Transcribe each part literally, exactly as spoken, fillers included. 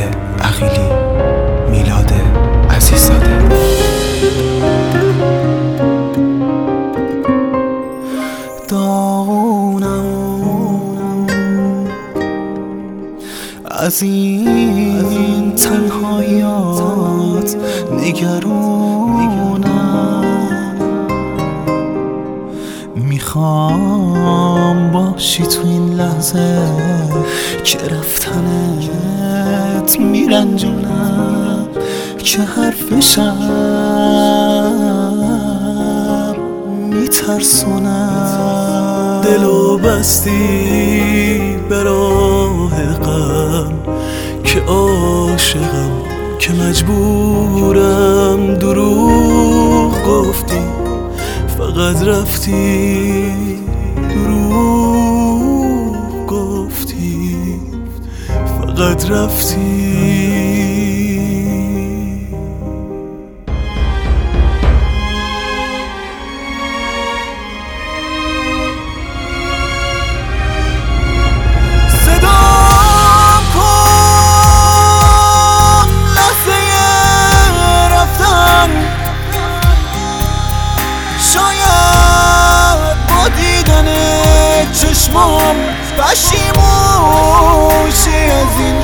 عقیلی، میلاد عزیزاده. داغونم از این تنهاییات، نگرونم، میخوام باشی تو این لحظه که رفتنت میرنجونم، که حرف شب میترسونم. دلو بستی به راه غم که عاشقم، که مجبورم دروغ گفتی، فقط رفتی دروغ گفتی، فقط رفتی. چشمام پشیمونشی از این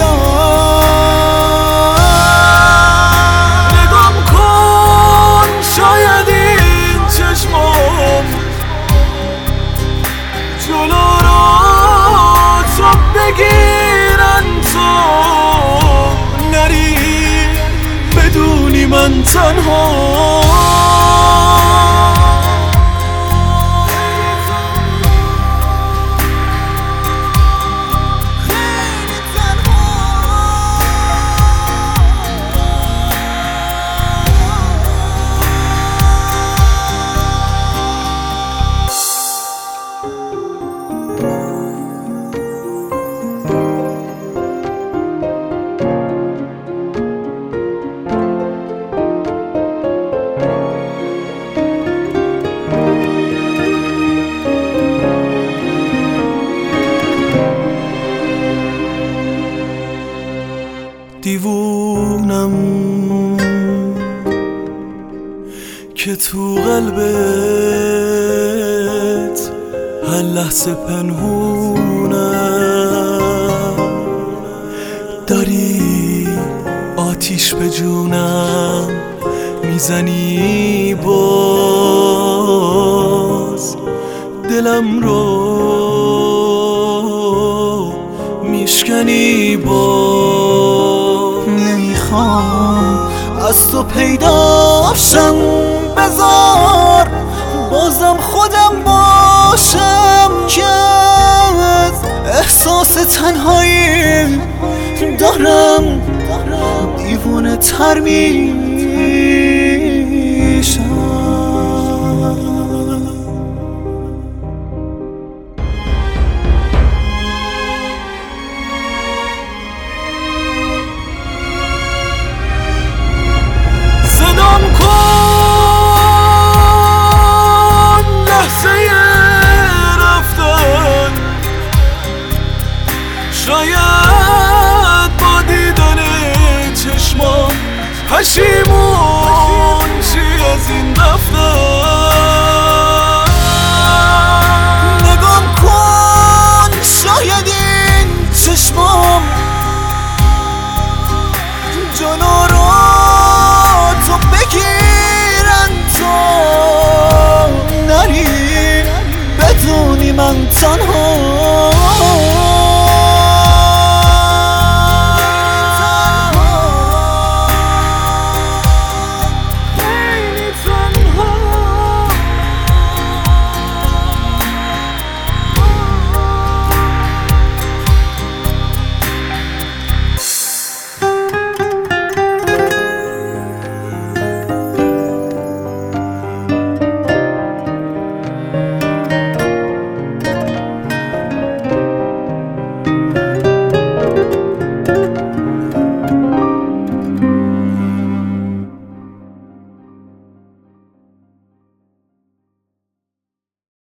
رفتن. نگام کن، شاید این چشمام جلو را تو بگیرن، تو نری بدونی من تنها. دیوونم که تو قلبت هر لحظه پنهونم، داری آتیش به جونم میزنی، باز دلم رو میشکنی، باز نمیخوام از تو پیداشم، بذار بازم خودم باشم، که از احساس تنهایی دارم دیوانه تر میشم. صدام کن لحظه رفتن، شاید با دیدن چشمام پشیمون شی از این رفتن.